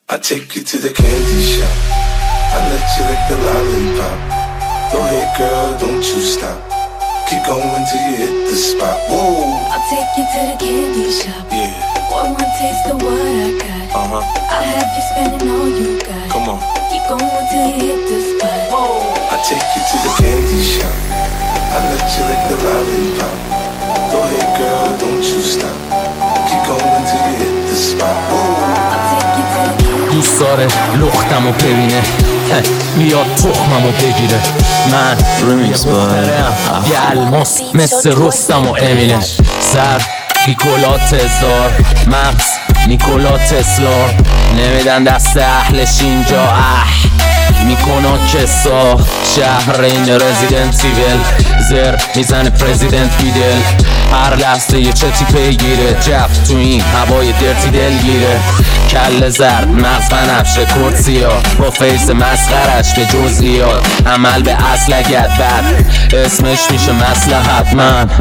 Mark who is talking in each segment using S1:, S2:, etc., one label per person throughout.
S1: I take you to the candy shop. I let you lick the lollipop. Go ahead, girl, don't you stop. Keep going till you hit the spot. Whoa.
S2: I'll take you to the candy shop.
S1: Yeah.
S2: One taste of what I got. I'll have you spending all you got.
S1: Come on.
S2: Keep going till you hit the spot.
S1: Whoa. I take you to the candy shop. I let you lick the lollipop. Go ahead, girl, don't you stop. Keep going till you hit the spot. Whoa.
S2: I'll take you to the candy shop.
S3: دوست داره لختمو ببینه بیاد تخممو بگیره من یه مخترم یه الماس مثل رستم و امینه سر نیکولات هزار مغز نیکولات اسلار نمیدن دست اهلش اینجا میکنه کسا شهر این رزیدنت ایول زر میزنه پرزیدنت بیدل هر لحظه یه چتی پیگیره جف تو این هوای درتی دلگیره کل زرد مغز بنفشه کرد سیاه با فیس مسخرش به جزئیات عمل به اصل اگد بد اسمش میشه مصلحت من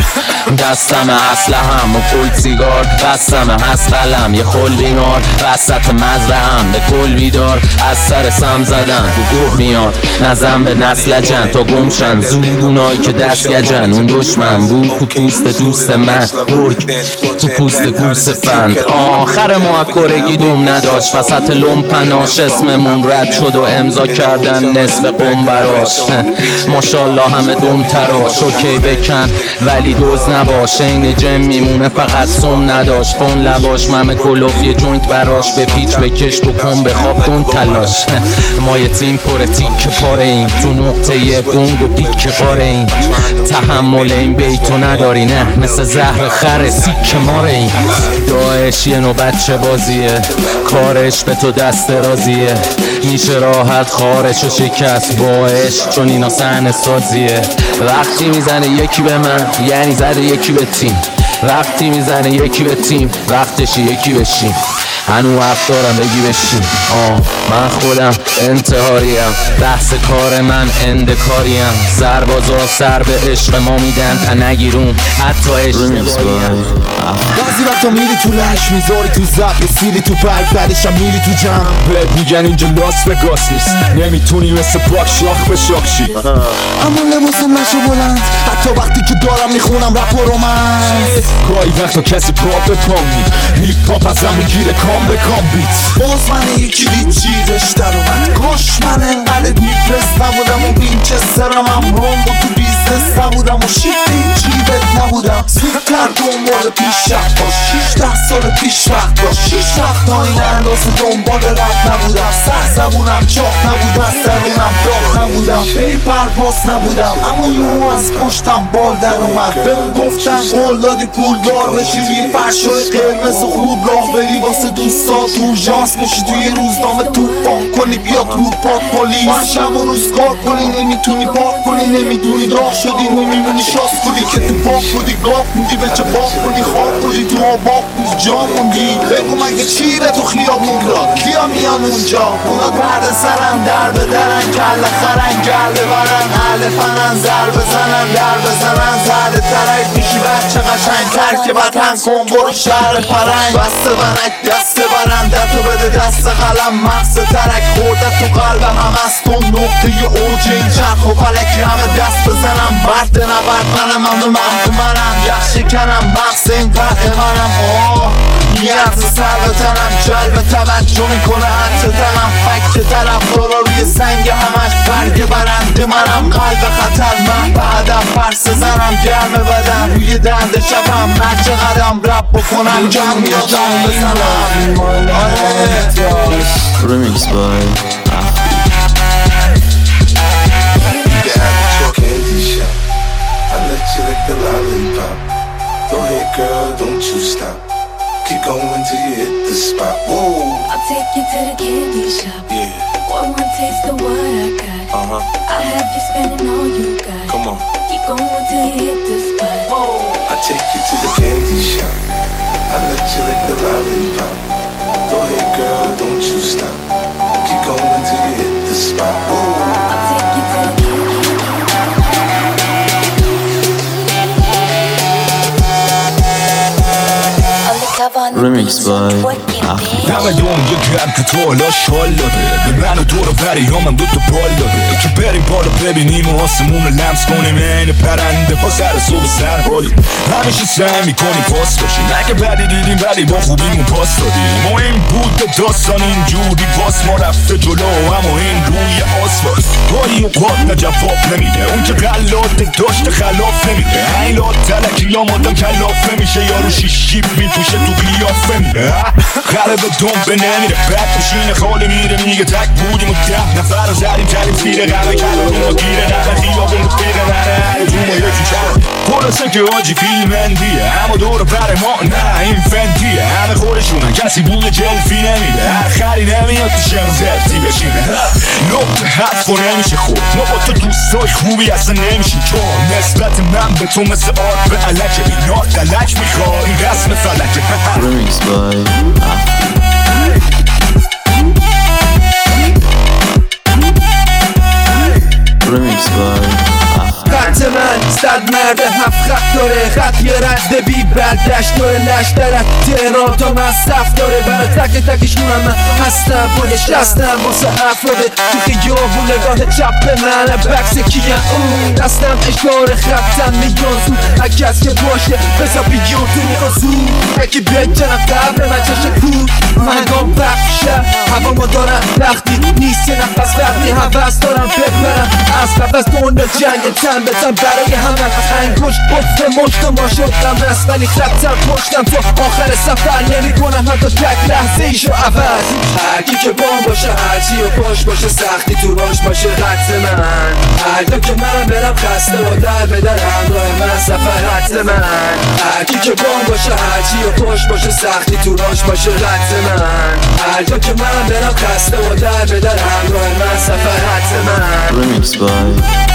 S3: دستم اسلحه‌ام و کل سیگار بستم هست قلم یه خل نار وسط مزرعه‌ام به کل بیدار از سر سم زدن تو گوه میاد نزن به نسل جن تا گمشن زودونایی که دست گجن اون دشمن بود تو پوست دوست من برگ تو پوست گوس فند آخر ما کرگی دوم نداشت وسط لومپناش اسممون رد شد و امضا کردن نصف قم براش ماشالله همه دوم تراش اوکی بکن ولی دوز نباش این جم میمونه فقط سم نداشت فون لباش ممه کلوف یه جوینت براش به پیچ بکش بکن بخواب دون تلاش ما یه تیم پر تیک پاره این تو نقطه یه بونگ و پیک پاره این تحمل این بیتو نداری نه مثل زهر خر سیک ماره این داعش یه نوع بچه بازیه کارش به تو دست رازیه میشه راحت خارش و شکست باش چون اینا صحنه سازیه وقتی میزنه یکی به من یعنی زده یکی به تیم وقتی میزنه یکی به تیم وقتشی یکی بشیم هنو حرف دارم بگی بشیم من خودم انتحاریم بحث کار من اندکاریم سربازا سر به عشق ما میدن تا نگیرون حتی اشتباهیم
S4: بعضی وقتا میری تو لش میذاری تو زب سیلی تو برگ بعدشم میری تو جمع بهت میگن اینجا لاس وگاس نیست نمیتونی مثل پاک شاخ به شاخشی اما لباسم نشو بلند حتی وقتی که دارم میخونم رپ و رومنس گاهی وقتا کسی پاپ به پام هیپ هاپ ازم میگیره کام به کام بیت باز من یکی هیچی داشتر اومد گوش من انقدر میپرس نبودم و وینچسترم هم روم و تو بیزنس نبودم و شیفتی جیبت نبودم زودتر دنبال پیشرفت باش 16 سال پیش وقت باش 6 وقت تا این اندازه دنبال رفت نبودم سر زبونم چاق نبودم سرونم داغ نبودم بی پرواز نبودم اما یهو از پشتم بال در اومد بهم گفتن قول دادی پول دار بشی روی فرشای قرمز و خوب راه بری واسه دوستات اورژانس بشی توی روزنامه توفان کنی بیا تو پاک پلیس من شب و روز کار کنی نمیتونی پاک کنی نمیدونی راه شدی نمیمونی شاس کنی که تو پاک بودی گاف بودی به چه باک کنی خواب بودی تو آباق بود جا موندی بگو مگه چی به تو خیابون را کیا میان اونجا اونا برد سرن در به درن کل خرن گرده برن اهل فنن زر بزنن در بزنن زرد ترک میشی بچه قشنگ ترک وطن کن برو شهر پرنگ بسته ونک دسته برنده تو بده دست قلم مغز ترک خورده تو قلب هم از تو نقطه ی اوج این چرخ و فلکی همه دست بزنم برد نبرد منم منم یخ شکنم مغز این قرد منم نیرز سر به تنم جلب توجه میکنه حتی تنم فکت طرف دارا روی سنگ همش برگ برنده منم قلب خطر من بعدم فرس زنم گرم بدن روی دند شبم نچه قدم رب بکنم جمع یا جمع بزنم
S5: Remix by
S1: candy shop. I let you lick the lollipop. Go ahead, girl, don't you stop. Keep going till you hit the spot. Whoa.
S2: I'll take you to the candy shop.
S1: Yeah.
S2: One taste of what I got. I'll have you spending all you got.
S1: Come on.
S2: Keep going till you hit the spot.
S1: I take you to the candy shop. I let you lick the lollipop. Go ahead, girl, don't you stop. Keep going till you hit the spot.
S2: I'll take you to the candy shop.
S5: Remix by
S4: همه دنیا گرم که تو حالاش حال داده به من و دور و بریامم دوتا بال داده که بریم بالا ببینیم و آسمون رو لمس کنیم این پرنده پا سر صبح سر حالی همیشه سعی میکنیم پاس باشیم اگه بدی دیدیم ولی با خوبیمون پاس دادیم مهم بود که داستان اینجوری باس ما رفته جلو اما این روی آسفالت گاهی اوقات نه جواب نمیده اون که غلات داشته خلاف نمیده این لات تلکی یا مادم کلاف نمیشه یارو شیشیب میپوشه تو قیافه میده قلب دنبه نمیره بد پوشینه خالی میره میگه تک بودیم و 10 نفر رو زدیم کلیم زیر غمه کلامون رو گیره نفر خیابون رو پیره نره جون یکی شد خلاصه که آجی فیلم اندیه اما دور بر ما نه این فندیه همه خودشونن کسی بوی جلفی نمیده هر خری نمیاد تو شم زفتی بشینه نقطه حرف و نمیشه خوب ما با تو دوستای خوبی اصلا نمیشیم چون نسبت من به تو مثل آرد به علکه اینا دلک میخواه این رسم فلکه
S3: Remix by Remix by
S5: خط من 100 مرد 7 خط داره خط یه رد بی بردشت داره نشترد تهران تا مصرف داره برای تک تکشون من هستم پایش دستم واسه افراده تو خیابون نگاه چپ من بکس کیم دستم اشتار خطم میگان زود هرکس که باشه بزا بیگیون تو میخوان زود یکی بیاید جنب قبر من چشم کود مهنگام بخشه هوا ما دارم لختی نیست یه نفس وقتی حوث دارم بپرم از قفص دنیا جنگ تن بتن برای همه انگوش بفت مشتم ما شدم رست ولی خطم پشتم تو آخر سفر نمی کنم حتی تک لحظه ایشو عوض هرکی که بام باشه هرچی و پاش باشه سختی تو راش باشه خط من هر دو که من برم خسته و در به در همراه من سفر خط من هرکی که بام باشه هرچی و پاش باشه سختی تو راش باشه خط من هر دو که من برم خسته و در به در همراه من سفر خط من
S3: Remix by